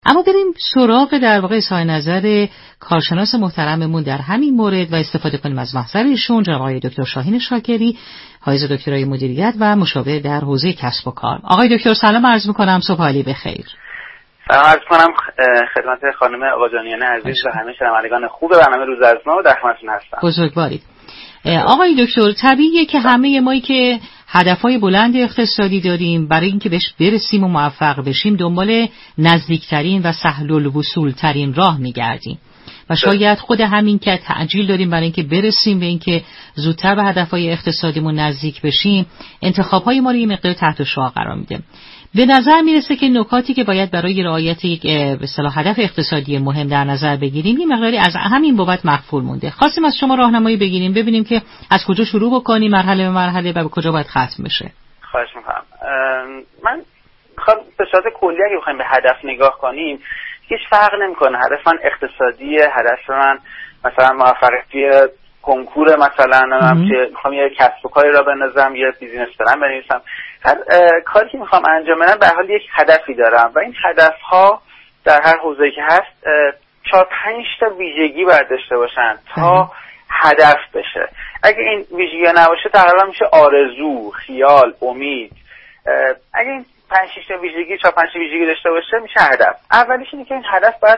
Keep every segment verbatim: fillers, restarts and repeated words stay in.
اما بریم سراغ در واقع اظهار نظر کارشناس محترممون در همین مورد و استفاده کنیم از محضر ایشون، جناب آقای دکتر شاهین شاکری، حائز دکترای مدیریت و مشاور در حوزه کسب و کار. آقای دکتر سلام عرض می‌کنم، صبح عالی بخیر. سلام عرض کنم خدمت خانم آقاجانیان عزیز و همه شنوندگان خوب برنامه روز از ما و در خدمتتون هستم. بزرگوارید. آقای دکتر، طبیعیه که همه مایی که هدفهای بلند اقتصادی داریم برای اینکه بهش برسیم و موفق بشیم دنبال نزدیکترین و سهل الوصول ترین راه میگردیم و شاید خود همین که تعجیل داریم برای اینکه برسیم به اینکه زودتر به هدفهای اقتصادیمون نزدیک بشیم، انتخابهای ما رو یه مقدار تحت شعاع قرار میده. به نظر میرسه که نکاتی که باید برای رعایت یک به اصطلاح هدف اقتصادی مهم در نظر بگیریم یه مقداری از همین بابت مغفول مونده. خواستیم از شما راهنمایی بگیریم ببینیم که از کجا شروع بکنیم مرحله به مرحله و به کجا باید ختم بشه. خواهش می‌کنم. من خب به صورت کلی اگه بخوایم به هدف نگاه کنیم هیچ فرق نمی‌کنه. هدف من اقتصادی، هدف من مثلا موفقیت کنکور مثلا من که میخوام یه کسب و کاری را بندازم یا بیزینس پلن بنویسم، هر کاری که میخوام انجام بدم به حال یک هدفی دارم و این هدف ها در هر حوزه‌ای که هست چهار پنج تا ویژگی باید داشته باشن تا هدف بشه. اگه این ویژگی نباشه تقریبا میشه آرزو، خیال، امید. اگه این پنج شش تا ویژگی چهار پنج تا ویژگی داشته باشه میشه هدف. اولیش اینه که این هدف باید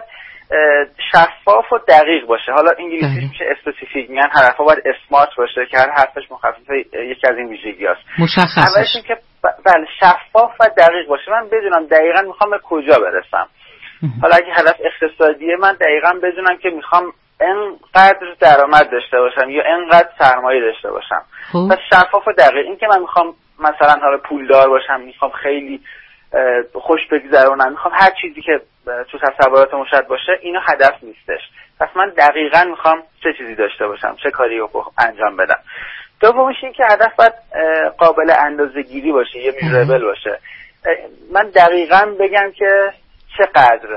شفاف و دقیق باشه. حالا انگلیسیش میشه اسپسیفیک، میگن هدفها باید اسمارت باشه که هر حرفش مخفف یکی از این ویژگی هست. مشخص. اولش این که بله شفاف و دقیق باشه، من بدونم دقیقاً میخوام به کجا برسم. حالا اگه هدف اقتصادیه من دقیقاً بدونم که میخوام انقدر درآمد داشته باشم یا انقدر سرمایه داشته باشم. پس شفاف و دقیق. این که من میخوام مثلا حالا پولدار باشم، میخوام خیلی خوش بگذرونم، میخوام هر چیزی که تو تصورات مشاهد باشه، اینا هدف نیستش. پس من دقیقاً میخوام چه چیزی داشته باشم، چه کاری رو انجام بدم. دومش این که هدف باید قابل اندازه‌گیری باشه، یه میزربل باشه. من دقیقاً بگم که چقدر،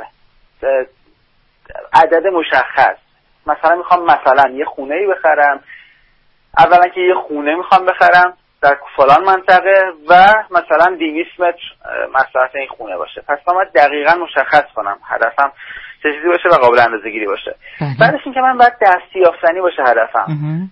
عدد مشخص. مثلا میخوام مثلا یه خونه‌ای بخرم، اولا که یه خونه میخوام بخرم در فلان منطقه و مثلا دویست متر مساحت این خونه باشه. پس من باید دقیقاً مشخص کنم هدفم چه چیزی باشه و قابل اندازه‌گیری باشه. بعدش این که من باید دستیافتنی باشه هدفم.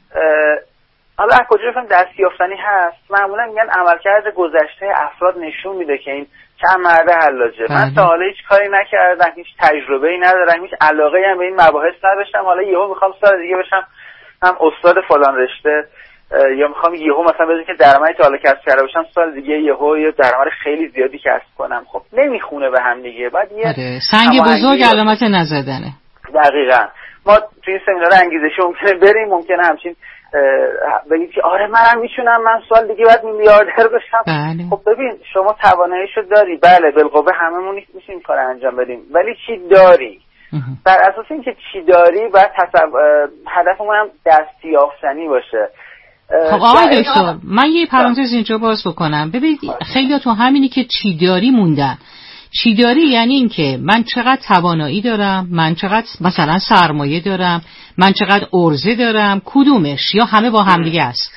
حالا از کجا بفهم دستیافتنی هست؟ معمولا میگن عملکرد گذشته افراد نشون میده که این چند مرد حلاجه. من تا حالا هیچ کاری نکردم، هیچ تجربه‌ای ندارم، هیچ علاقه‌ای هم به این مباحث نداشتم. حالا یهو میخوام سال دیگه بشم هم استاد فلان رشته، یا میخوام یهو مثلا بدون که درآمدی تا حالا کسب کرده باشم سال دیگه یهو یه درآمد خیلی زیادی کسب کنم. خب نمیخونه به هم دیگه. بعد یه سنگ بزرگ علامت نزدنه. دقیقاً. ما توی سمینار انگیزشی ممکنه بریم، ممکنه همچین بگید که آره منم میتونم، من سال دیگه باید میلیاردر بشم. بله. خب ببین شما تواناییشو داری، بله بالقوه هممون میتونیم کار انجام بدیم، ولی چی داری؟ بر اساس اینکه چی داری باید تصور هدفمون هم دستیافتنی باشه. خب آقای دکتر من یه پرانتز اینجا باز بکنم. ببینید خیلی تو همینی که چی داری موندن. چی داری یعنی این که من چقدر توانایی دارم، من چقدر مثلا سرمایه دارم، من چقدر عرضه دارم، کدومش یا همه با هم دیگه است؟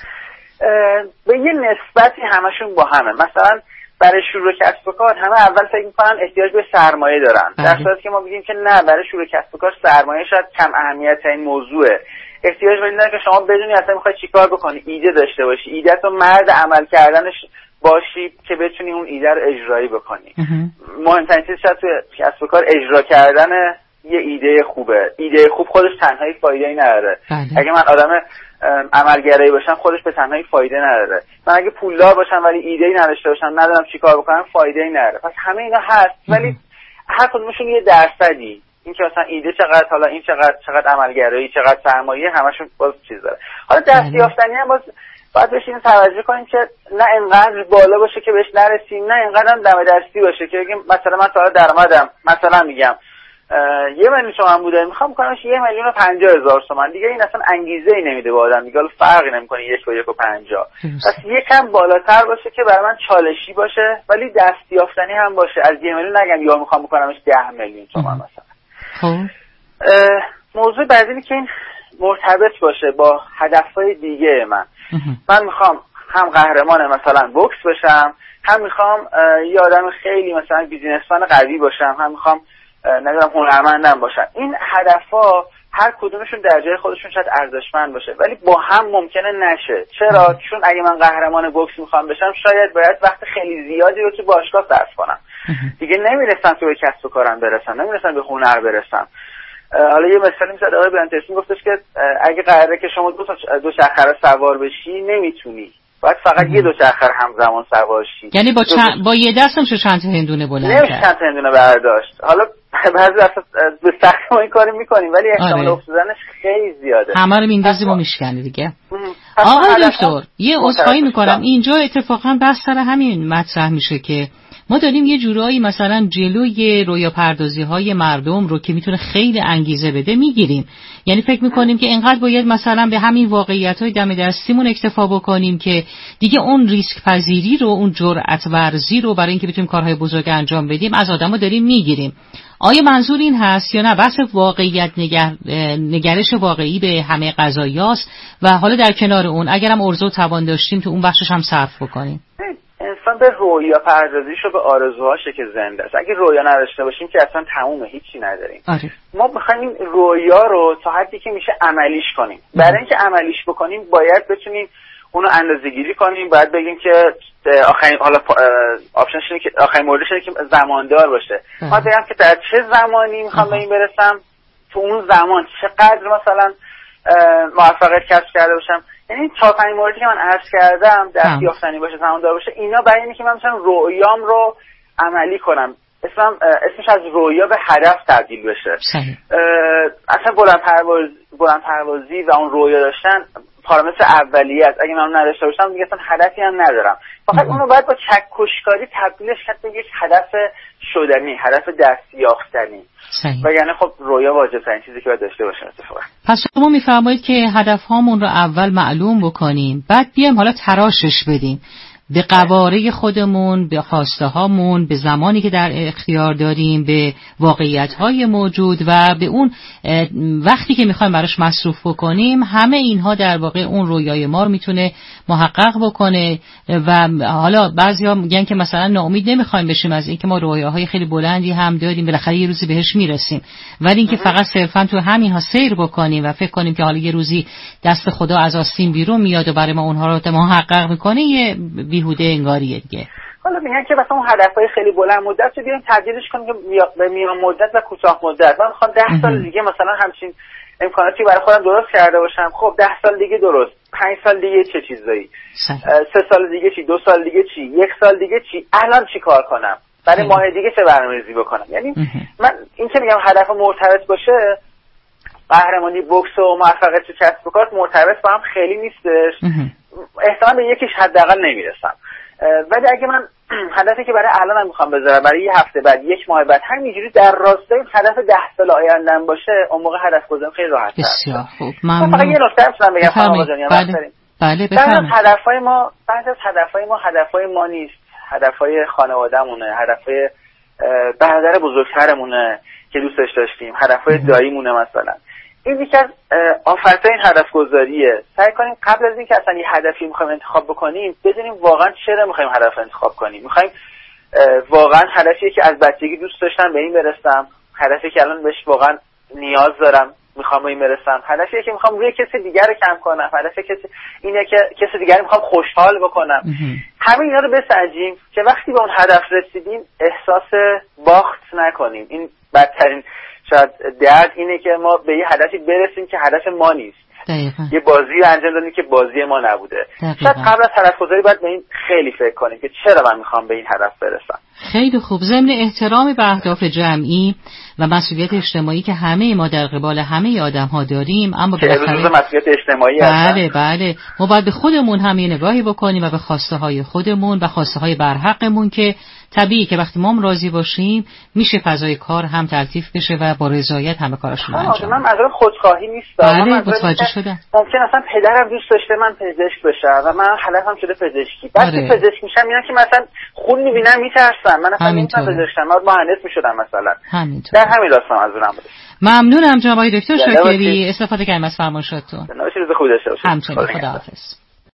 به یه نسبتی همشون با همه. مثلا برای شروع کسب و کار همه اول فکر می‌کنن احتیاج به سرمایه دارن، در صورتی که ما میگیم که نه، برای شروع کسب و کار سرمایه شاید کم اهمیت این موضوعه. احتیاج به این داره که شما بدونی اصلا می‌خوای چیکار بکنی، ایده داشته باشی، ایده تو مرد عمل کردنش باشی که بتونی اون ایده رو اجرایی بکنی. مهمترین چیز شاید تو کسب و کار اجرا کردن یه ایده خوبه. ایده خوب خودش تنهایی فایده‌ای نداره. بله. اگه من آدم عملگرایی باشم خودش به تنهایی فایده نداره. من اگه پولدار باشم ولی ایده‌ای نداشته باشم، ندونم چیکار بکنم، فایده‌ای نداره. پس همه اینا هست ولی هر کدومشون یه درصدی، این که مثلا ایده چقدر، حالا این چقدر، چقدر عملگرایی، چقدر سرمایه، همشون باز چیز داره. حالا دستیافتنی هم باز باید بهش این توجه کنیم که نه انقدر بالا باشه که بهش نرسیم، نه انقدر هم دم دستی باشه که بگیم مثلا من تا درآمدم مثلا میگم یه میلیون تومان بوده، میخوام کنمش یه میلیون و پنجاه هزار تومان، دیگه این اصلا انگیزه ای نمیده به آدم دیگه، فرقی نمیکنه یک و یک و پنجاه. پس یکم بالاتر باشه که برای من چالشی باشه ولی دستیافتنی هم باشه. از یه میلیون نگم یا میخوام بکنمش ده میلیون تومان مثلا. خب موضوع بعدی اینه که این مرتبط باشه با هدفهای دیگه من. من میخوام هم قهرمان مثلا بوکس بشم، هم میخوام یه آدم خیلی مثلا بیزینسمن قوی باشم، هم میخوام نمیدونم هنرمندم باشن. این هدفها هر کدومشون در جای خودشون شاید ارزشمند باشه ولی با هم ممکنه نشه. چرا؟ چون اگه من قهرمان بوکس میخوام بشم شاید باید وقت خیلی زیادی رو تو باشگاه صرف کنم، دیگه نمیرسم که به کسب و کارم برسم، نمیرسم به هنر برسم. حالا یه مثالی میزد آقای بلنترسون گفتش که اگه قراره که شما دو تا دو چرخه سوار بشی نمیتونی، باید فقط یه دو چرخه همزمان سوار شی. یعنی با چند... با یه دست میشه چند تا هندونه بلند کرد، نمیشه چند تا هندونه برداشت. حالا بعضی وقتا به سختی ما این کارو میکنیم ولی احتمال افتادنش خیلی زیاده، همه رو میندازیم و میشکنی دیگه. آقای دکتر یه عذرخواهی میکنم، اینجا اتفاقا بس سر همین مطرح میشه که ما داریم یه جورایی مثلا جلوی رویا پردازی های مردم رو که میتونه خیلی انگیزه بده میگیریم. یعنی فکر میکنیم که اینقدر باید مثلا به همین واقعیت های دم دستیمون اکتفا بکنیم که دیگه اون ریسک پذیری رو، اون جرأت ورزی رو برای اینکه بتونیم کارهای بزرگ انجام بدیم از آدما داریم میگیریم. آیا منظور این هست یا نه بحث واقعیت نگر... نگرش واقعی به همه قضایاست و حالا در کنار اون اگرم ارزو و توان داشتیم تو اون بخشش هم صرف بکنیم؟ انسان به رویا پردازیش و به آرزوهاشه که زنده است. اگه رویا نداشته باشیم که اصلا تمومه، هیچی نداریم. آره. ما میخوایم این رویا رو تا حدی که میشه عملیش کنیم. برای اینکه عملیش بکنیم باید بتونیم اونو اندازه‌گیری کنیم، باید بگیم که آخرین حالا آپشنش اینه که آخرین موردش اینه که زماندار باشه. ما بگم که در چه زمانی میخوام به این برسم، تو اون زمان چقدر مثلا موفقیت کسب کرده باشم. یعنی تا پنج موردی که من عرض کردم دست یافتنی باشه، زماندار باشه، اینا برای اینه که من مثلا رویام رو عملی کنم. اسمم اسمش از رویا به هدف تبدیل بشه. اصلا بلند پرواز بلند پروازی و اون رویا داشتن پارامتر اولیه است. اگه من نداشته باشم دیگه اصلا هدفی هم ندارم. فقط اونو باید با چکشکاری تبدیلش کرد به یک هدف شدنی، هدف دست یافتنی. و یعنی خب رویا واجب ترین چیزی که باید داشته باشیم اتفاقا. پس شما میفرمایید که هدف هامون رو اول معلوم بکنیم، بعد بیایم حالا تراشش بدیم به قواره خودمون، به خواسته هامون، به زمانی که در اختیار داریم، به واقعیت های موجود و به اون وقتی که میخوایم براش مصرف بکنیم. همه اینها در واقع اون رویای ما رو میتونه محقق بکنه. و حالا بعضیا میگن که مثلا ناامید نمیخوایم بشیم از اینکه ما رویاهای خیلی بلندی هم داریم، بالاخره یه روزی بهش میرسیم، ولی اینکه فقط صرفا تو همینها سیر بکنیم و فکر کنیم که حالا یه روزی دست خدا از آستین بیرون میاد و برای ما اونها رو محقق میکنه، یه بیهوده انگاریه دیگه. حالا میگن که مثلا اون هدفهای خیلی بلند مدت رو بیایم تبدیلش کنیم به میان مدت و کوتاه مدت. من میخوام ده سال دیگه مثلا همچین امکاناتی برای خودم درست کرده باشم. خب ده سال دیگه درست، پنج سال دیگه چه چیزایی، سه سال دیگه چی، دو سال دیگه چی، یک سال دیگه چی، الان چی کار کنم، برای ماه دیگه چه برنامه‌ریزی بکنم. یعنی من این که میگم هدف مرتبط باشه، قهرمانی بوکس و موفقیت تو کسب و کار مرتبط با هم خیلی نیستش. احتمالاً به یکیش حداقل نمیرسم. ولی اگه من هدفی که برای الانم میخوام بذارم، برای یه هفته بعد، یک ماه بعد، همینجوری در راستای هدف ده سال آیندهم باشه، اون موقع هدف گذاری خیلی راحت تر. بسیار خوب. ممنون. فقط یه نکته هم بگم خانم آقایان. بله. بله بفرمایید. هدفهای ما، بعضی از هدفهای ما هدفهای ما نیست. هدفهای خانواده‌مونه، هدفهای برادر بزرگترمونه که دوستش داشتیم، هدفهای داییمونه مثلا. این یکی از آفرتای این هدف گذاریه. سعی کنیم قبل از اینکه اصلا یه هدفی میخوایم انتخاب بکنیم بدونیم واقعا چرا میخوایم هدف انتخاب کنیم. میخوایم واقعا هدفی که از بچگی دوست داشتم به این برسم، هدفی که الان بهش واقعا نیاز دارم میخوام به این برسم، هدفی که میخوام روی کسی دیگر رو کم کنم، هدفی که اینه که کسی دیگری میخوام خوشحال بکنم. همه اینا رو بسنجیم که وقتی به اون هدف رسیدیم احساس باخت نکنیم. این بدترین شاید درد اینه که ما به یه هدفی برسیم که هدف ما نیست. دقیقا. یه بازی انجام دادیم که بازی ما نبوده. دقیقا. شاید قبل از هدف گذاری باید به این خیلی فکر کنیم که چرا من میخوام به این هدف برسم. خیلی خوب. ضمن احترام به اهداف جمعی و مسئولیت اجتماعی که همه ما در قبال همه آدم‌ها داریم، اما به خصوص مسئولیت اجتماعی بله بله ما باید به خودمون هم یه نگاهی بکنیم و به خواسته های خودمون و خواسته های برحقمون که طبیعی که وقتی ما هم راضی باشیم میشه فضای کار هم تلطیف بشه و با رضایت همه کاراشون رو انجام. من منظورم خودخواهی نیست. بله متوجه شدم. ممکن اصلا پدرم دوست داشته من پزشک بشم و من هدفم شده پزشکی. بعد که پزشک میشم میگن که مثلا خون میبینم میترسم. من اصلا نمیتونم پزشک شم. من مهندس میشدم مثلا. همینطور. در همین داستان منظورم بود. ممنونم جناب آقای دکتر شاکری. استفاده کردیم از فرمایشاتتون. روز خوبی داشته باشید. همچنین. خداحافظ.